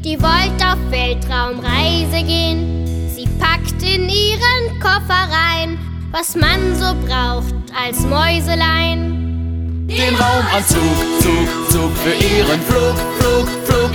die wollt auf Weltraumreise gehen. Sie packt in ihren Koffer rein, was man so braucht als Mäuselein. Den Raumanzug, Zug für ihren Flug, Flug, Flug.